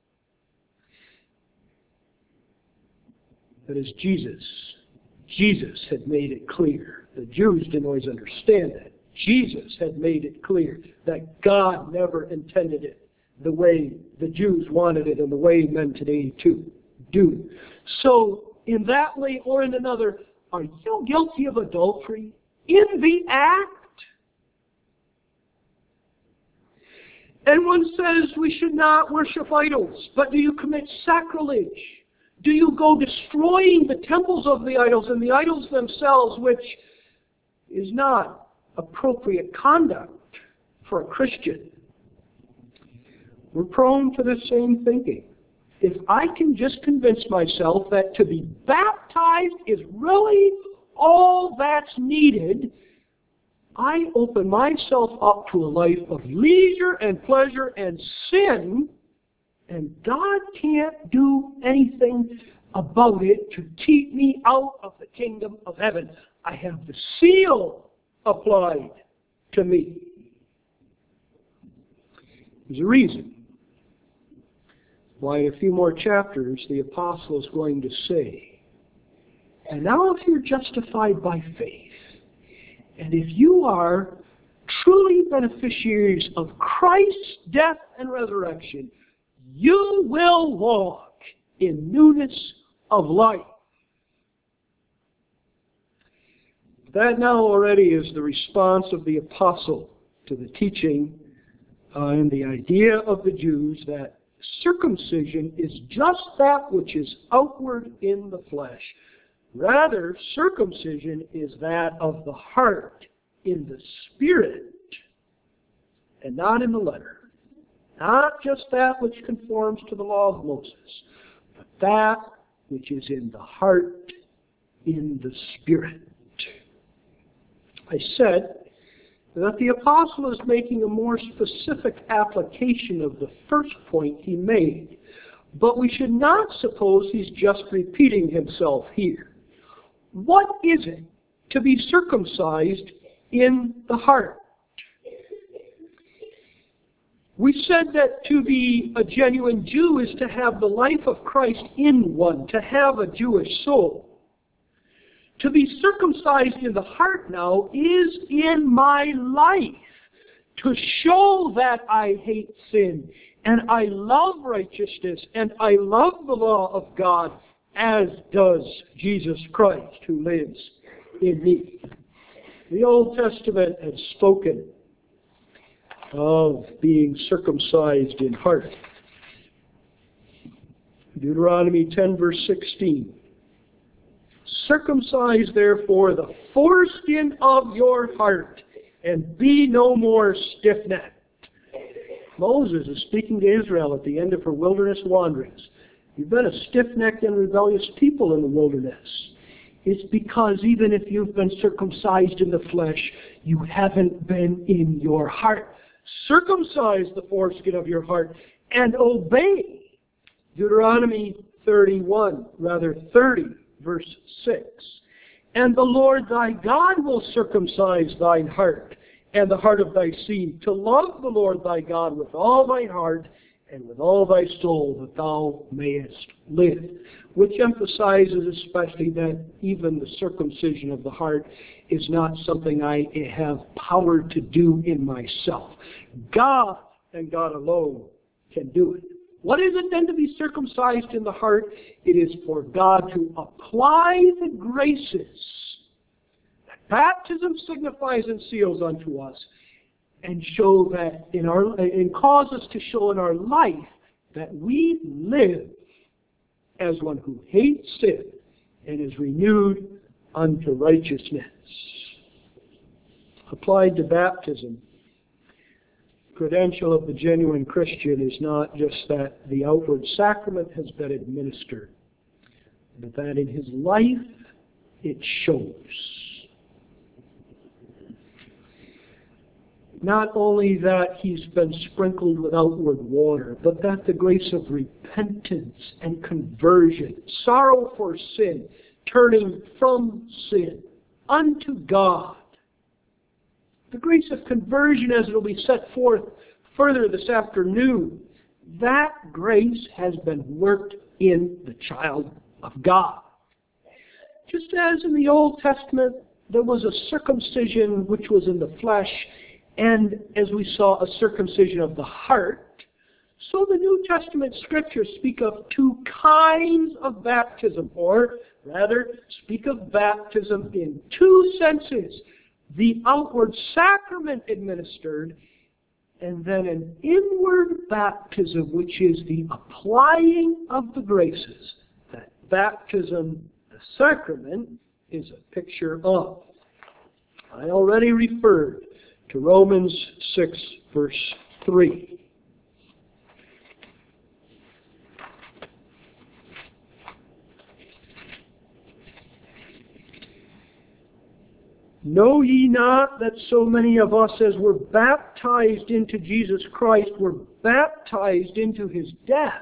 But as Jesus, Jesus had made it clear. The Jews didn't always understand that. Jesus had made it clear that God never intended it the way the Jews wanted it and the way men today too do. So, in that way or in another, are you guilty of adultery in the act? And one says we should not worship idols, but do you commit sacrilege? Do you go destroying the temples of the idols and the idols themselves, which is not appropriate conduct for a Christian? We're prone to the same thinking. If I can just convince myself that to be baptized is really all that's needed, I open myself up to a life of leisure and pleasure and sin, and God can't do anything about it to keep me out of the kingdom of heaven. I have the seal applied to me. There's a reason why in a few more chapters the apostle is going to say, and now if you're justified by faith, and if you are truly beneficiaries of Christ's death and resurrection, you will walk in newness of life. That now already is the response of the apostle to the teaching uh, and the idea of the Jews that circumcision is just that which is outward in the flesh. Rather, circumcision is that of the heart, in the spirit, and not in the letter. Not just that which conforms to the law of Moses, but that which is in the heart, in the spirit. I said that the apostle is making a more specific application of the first point he made, but we should not suppose he's just repeating himself here. What is it to be circumcised in the heart? We said that to be a genuine Jew is to have the life of Christ in one, to have a Jewish soul. To be circumcised in the heart now is in my life, to show that I hate sin, and I love righteousness, and I love the law of God, as does Jesus Christ, who lives in me. The Old Testament has spoken of being circumcised in heart. Deuteronomy ten, verse sixteen. Circumcise therefore the foreskin of your heart, and be no more stiff-necked. Moses is speaking to Israel at the end of her wilderness wanderings. You've been a stiff-necked and rebellious people in the wilderness. It's because even if you've been circumcised in the flesh, you haven't been in your heart. Circumcise the foreskin of your heart and obey. Deuteronomy thirty-one, rather thirty, verse six. And the Lord thy God will circumcise thine heart and the heart of thy seed, to love the Lord thy God with all thy heart and with all thy soul, that thou mayest live. Which emphasizes especially that even the circumcision of the heart is not something I have power to do in myself. God and God alone can do it. What is it then to be circumcised in the heart? It is for God to apply the graces that baptism signifies and seals unto us, and show that in our, and cause us to show in our life that we live as one who hates sin and is renewed unto righteousness. Applied to baptism, credential of the genuine Christian is not just that the outward sacrament has been administered, but that in his life it shows. not only that he's been sprinkled with outward water, but that the grace of repentance and conversion, sorrow for sin, turning from sin unto God. The grace of conversion, as it will be set forth further this afternoon, that grace has been worked in the child of God. Just as in the Old Testament, there was a circumcision which was in the flesh, and as we saw, a circumcision of the heart, so the New Testament Scriptures speak of two kinds of baptism, or rather, speak of baptism in two senses. The outward sacrament administered, and then an inward baptism, which is the applying of the graces. That baptism, the sacrament, is a picture of. I already referred to Romans six, verse three. Know ye not that so many of us as were baptized into Jesus Christ were baptized into his death?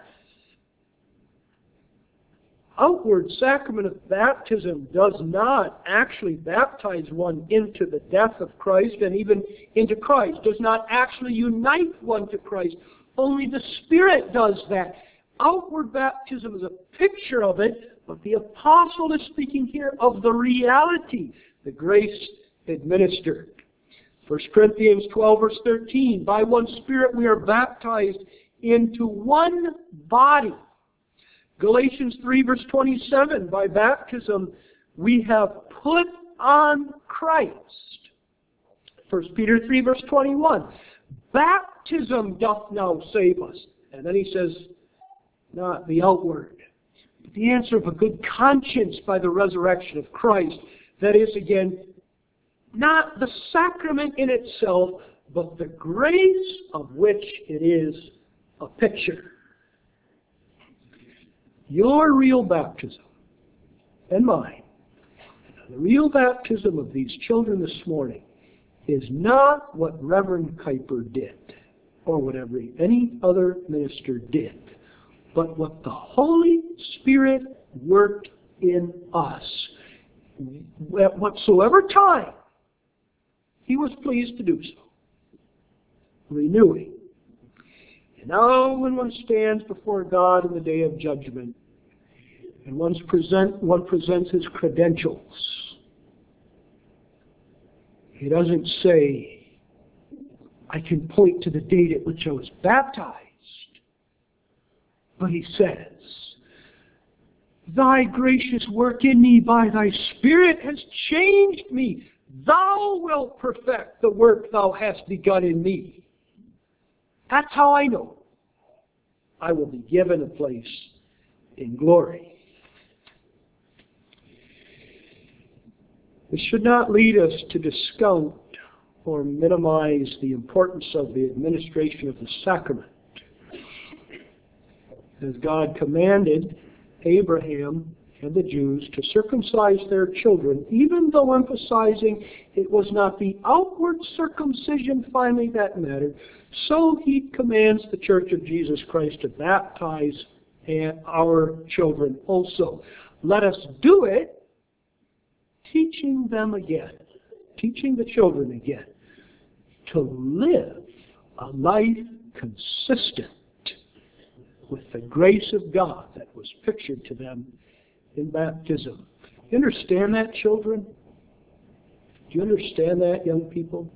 Outward sacrament of baptism does not actually baptize one into the death of Christ and even into Christ, does not actually unite one to Christ. Only the Spirit does that. Outward baptism is a picture of it, but the apostle is speaking here of the reality, the grace administered. First Corinthians twelve, verse thirteen, by one Spirit we are baptized into one body. Galatians three, verse twenty-seven, by baptism we have put on Christ. First Peter three, verse twenty-one, baptism doth now save us. And then he says, not the outward, but the answer of a good conscience by the resurrection of Christ. That is, again, not the sacrament in itself, but the grace of which it is a picture. Your real baptism and mine, the real baptism of these children this morning, is not what Reverend Kuiper did or what every, any other minister did, but what the Holy Spirit worked in us. At whatsoever time he was pleased to do so. Renewing. And now when one stands before God in the day of judgment, and one's present, one presents his credentials, he doesn't say, I can point to the date at which I was baptized. But he says, thy gracious work in me by thy Spirit has changed me. Thou wilt perfect the work thou hast begun in me. That's how I know I will be given a place in glory. This should not lead us to discount or minimize the importance of the administration of the sacrament. As God commanded Abraham and the Jews to circumcise their children, even though emphasizing it was not the outward circumcision finally that mattered, so he commands the Church of Jesus Christ to baptize our children also. Let us do it, teaching them again, teaching the children again, to live a life consistent with the grace of God that was pictured to them in baptism. You understand that, children? Do you understand that, young people?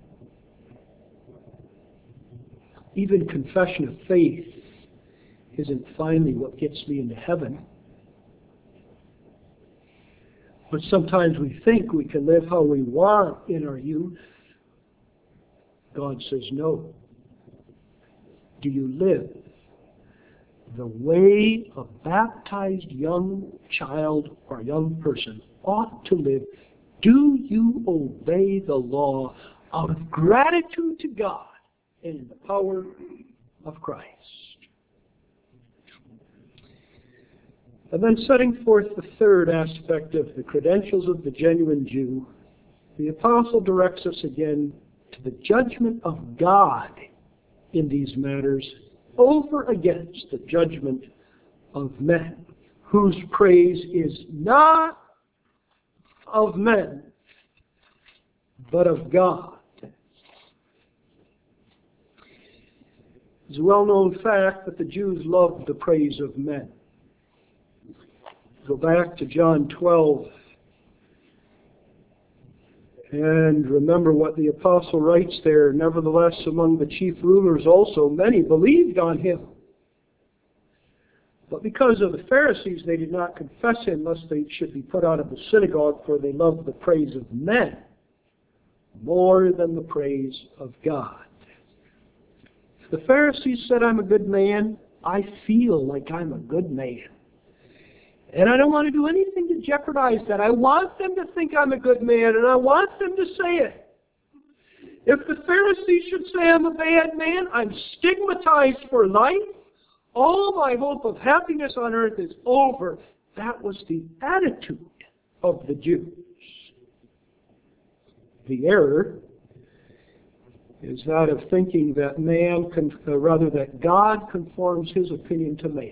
Even confession of faith isn't finally what gets me into heaven. But sometimes we think we can live how we want in our youth. God says no. Do you live the way a baptized young child or young person ought to live? Do you obey the law out of gratitude to God and in the power of Christ? And then setting forth the third aspect of the credentials of the genuine Jew, the apostle directs us again the judgment of God in these matters over against the judgment of men, whose praise is not of men, but of God. It's a well-known fact that the Jews loved the praise of men. Go back to John twelve and remember what the apostle writes there. Nevertheless, among the chief rulers also many believed on him. But because of the Pharisees, they did not confess him, lest they should be put out of the synagogue, for they loved the praise of men more than the praise of God. The Pharisees said, I'm a good man. I feel like I'm a good man. And I don't want to do anything to jeopardize that. I want them to think I'm a good man, and I want them to say it. If the Pharisees should say I'm a bad man, I'm stigmatized for life. All my hope of happiness on earth is over. That was the attitude of the Jews. The error is that of thinking that man, con- uh, rather that God conforms his opinion to man's.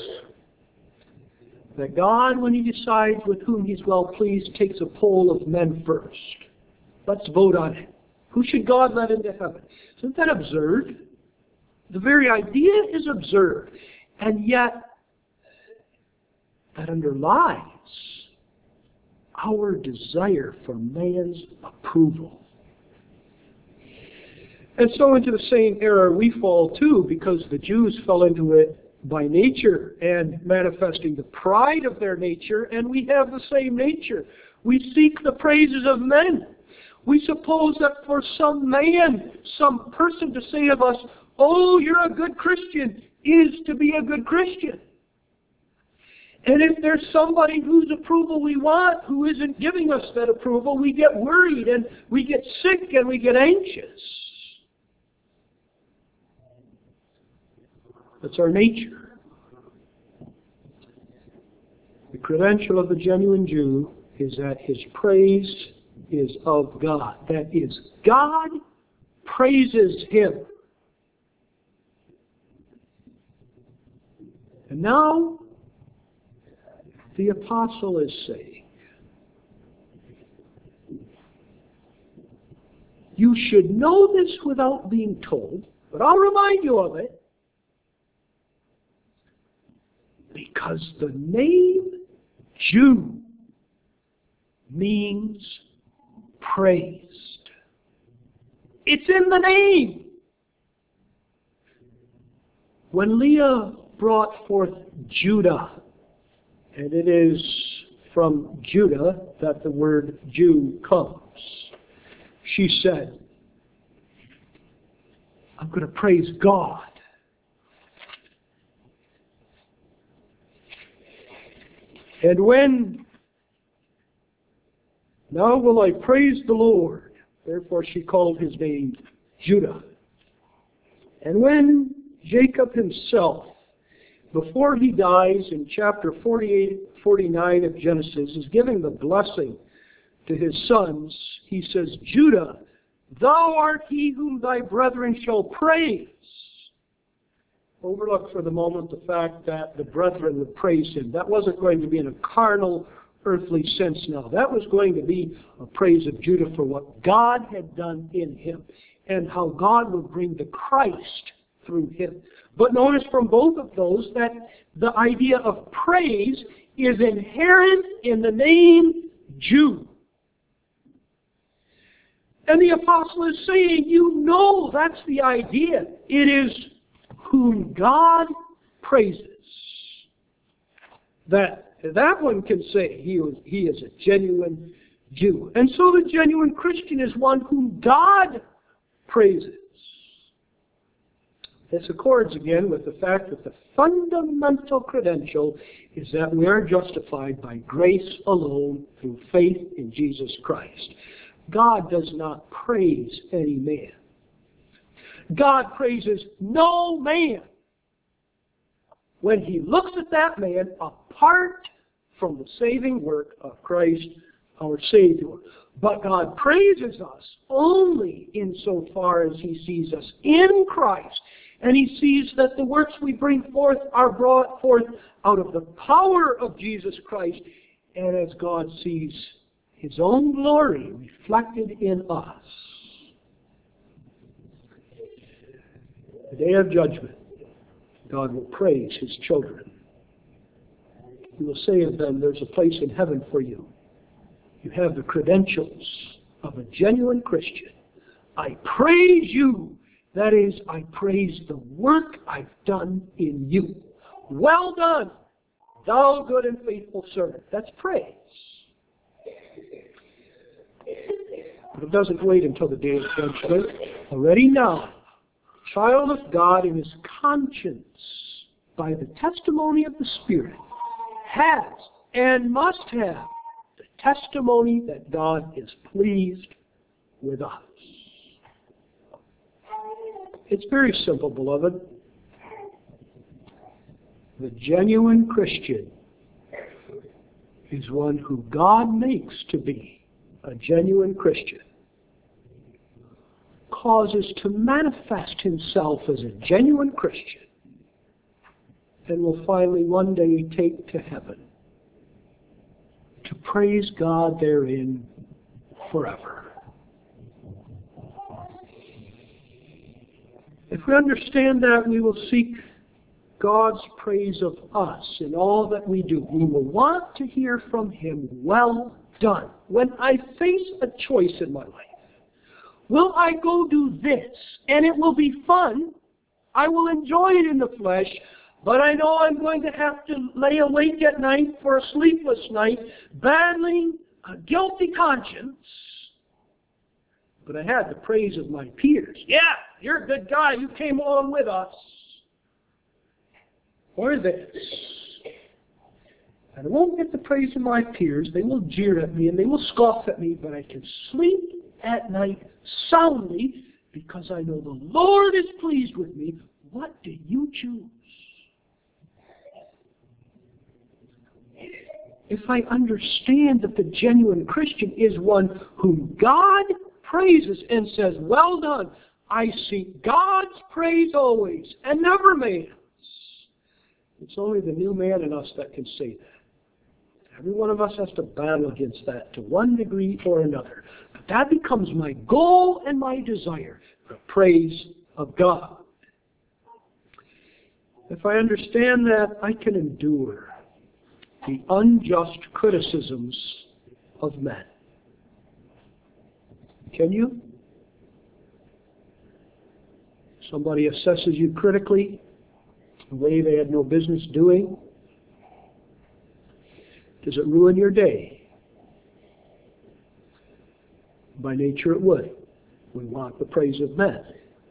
That God, when he decides with whom he's well pleased, takes a poll of men first. Let's vote on it. Who should God let into heaven? Isn't that absurd? The very idea is absurd. And yet, that underlies our desire for man's approval. And so into the same error we fall too, because the Jews fell into it by nature and manifesting the pride of their nature, and we have the same nature. We seek the praises of men. We suppose that for some man, some person to say of us, oh, you're a good Christian, is to be a good Christian. And if there's somebody whose approval we want who isn't giving us that approval, we get worried and we get sick and we get anxious. That's our nature. The credential of the genuine Jew is that his praise is of God. That is, God praises him. And now, the apostle is saying, you should know this without being told, but I'll remind you of it. Because the name Jew means praised. It's in the name. When Leah brought forth Judah, and it is from Judah that the word Jew comes, she said, I'm going to praise God. And when, now will I praise the Lord. Therefore she called his name Judah. And when Jacob himself, before he dies in chapter forty-eight, forty-nine of Genesis, is giving the blessing to his sons, he says, Judah, thou art he whom thy brethren shall praise. Overlook for the moment the fact that the brethren would praise him. That wasn't going to be in a carnal, earthly sense now. That was going to be a praise of Judah for what God had done in him and how God would bring the Christ through him. But notice from both of those that the idea of praise is inherent in the name Jew. And the apostle is saying, you know that's the idea. It is whom God praises. That, that one can say he, was, he is a genuine Jew. And so the genuine Christian is one whom God praises. This accords again with the fact that the fundamental credential is that we are justified by grace alone through faith in Jesus Christ. God does not praise any man. God praises no man when he looks at that man apart from the saving work of Christ our Savior. But God praises us only insofar as He sees us in Christ. And He sees that the works we bring forth are brought forth out of the power of Jesus Christ. And as God sees His own glory reflected in us. The day of judgment, God will praise His children. He will say of them, there's a place in heaven for you. You have the credentials of a genuine Christian. I praise you. That is, I praise the work I've done in you. Well done, thou good and faithful servant. That's praise. But it doesn't wait until the day of judgment. Already now, child of God in his conscience, by the testimony of the Spirit, has and must have the testimony that God is pleased with us. It's very simple, beloved. The genuine Christian is one who God makes to be a genuine Christian, causes to manifest himself as a genuine Christian, and will finally one day take to heaven to praise God therein forever. If we understand that, we will seek God's praise of us in all that we do. We will want to hear from Him, well done. When I face a choice in my life, will I go do this? And it will be fun. I will enjoy it in the flesh, but I know I'm going to have to lay awake at night for a sleepless night, battling a guilty conscience. But I had the praise of my peers. Yeah, you're a good guy. You came along with us. Or this. And I won't get the praise of my peers. They will jeer at me and they will scoff at me, but I can sleep at night soundly because I know the Lord is pleased with me. What do you choose? If I understand that the genuine Christian is one whom God praises and says, well done, I seek God's praise always and never man's. It's only the new man in us that can say that. Every one of us has to battle against that to one degree or another. But that becomes my goal and my desire, the praise of God. If I understand that, I can endure the unjust criticisms of men. Can you? Somebody assesses you critically, a way they had no business doing. Does it ruin your day? By nature it would. We want the praise of men.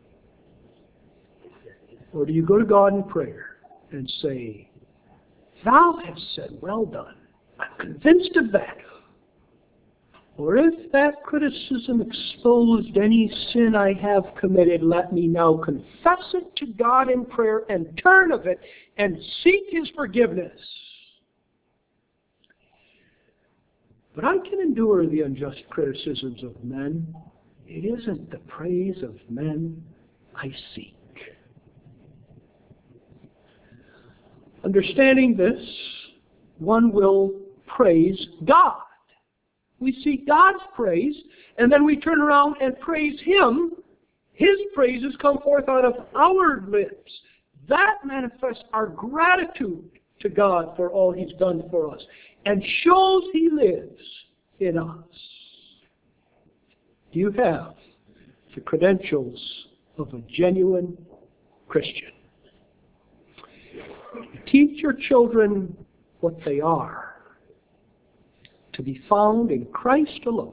Or do you go to God in prayer and say, thou hast said, well done. I'm convinced of that. Or if that criticism exposed any sin I have committed, let me now confess it to God in prayer and turn of it and seek His forgiveness. But I can endure the unjust criticisms of men. It isn't the praise of men I seek. Understanding this, one will praise God. We seek God's praise, and then we turn around and praise Him. His praises come forth out of our lips. That manifests our gratitude to God for all He's done for us, and shows He lives in us. Do you have the credentials of a genuine Christian? Teach your children what they are, to be found in Christ alone.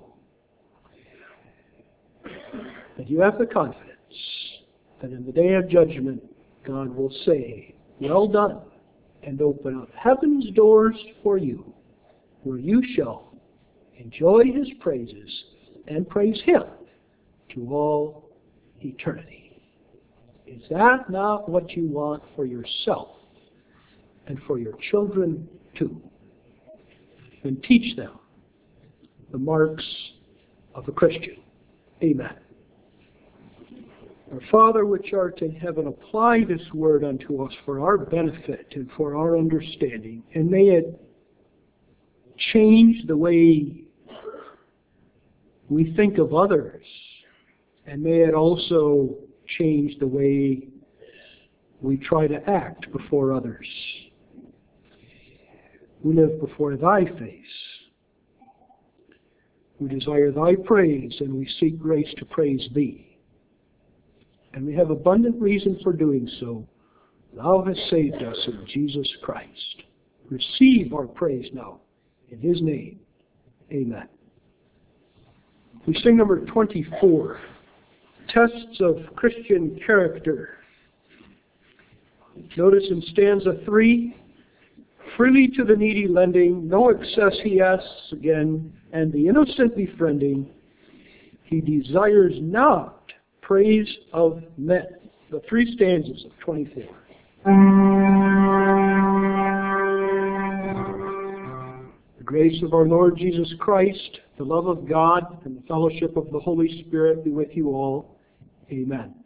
That you have the confidence that in the day of judgment, God will say, well done, and open up heaven's doors for you, where you shall enjoy His praises and praise Him to all eternity. Is that not what you want for yourself and for your children too? And teach them the marks of a Christian. Amen. Our Father which art in heaven, apply this word unto us for our benefit and for our understanding, and may it change the way we think of others, and may it also change the way we try to act before others. We live before thy face. We desire thy praise, and we seek grace to praise thee. And we have abundant reason for doing so. Thou hast saved us in Jesus Christ. Receive our praise now. In his name, amen. We sing number twenty-four, Tests of Christian Character. Notice in stanza three, freely to the needy lending, no excess he asks again, and the innocent befriending, he desires not praise of men. The three stanzas of twenty-four. The grace of our Lord Jesus Christ, the love of God, and the fellowship of the Holy Spirit be with you all. Amen.